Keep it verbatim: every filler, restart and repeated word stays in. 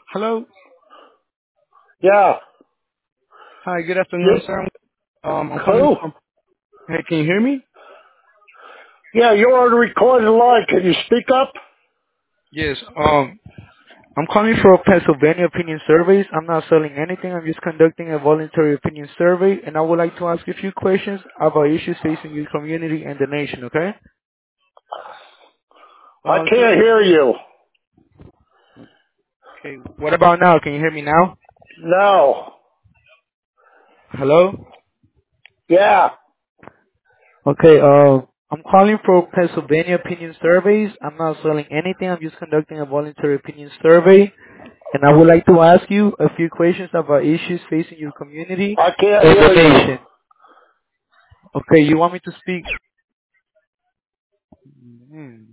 Hello. Yeah. Hi, good afternoon, You, sir. Um, I'm calling who? from. Hey, can you hear me? Yeah, you're on the recorded line. Can you speak up? Yes. Um, I'm calling for Pennsylvania opinion surveys. I'm not selling anything. I'm just conducting a voluntary opinion survey, and I would like to ask a few questions about issues facing your community and the nation. Okay. I Uh, so can't hear you. okay. What about now? Can you hear me now? No. Hello. Yeah. Okay. Uh, I'm calling for Pennsylvania opinion surveys. I'm not selling anything. I'm just conducting a voluntary opinion survey. And I would like to ask you a few questions about issues facing your community I can't and the hear you. nation. Okay, you want me to speak?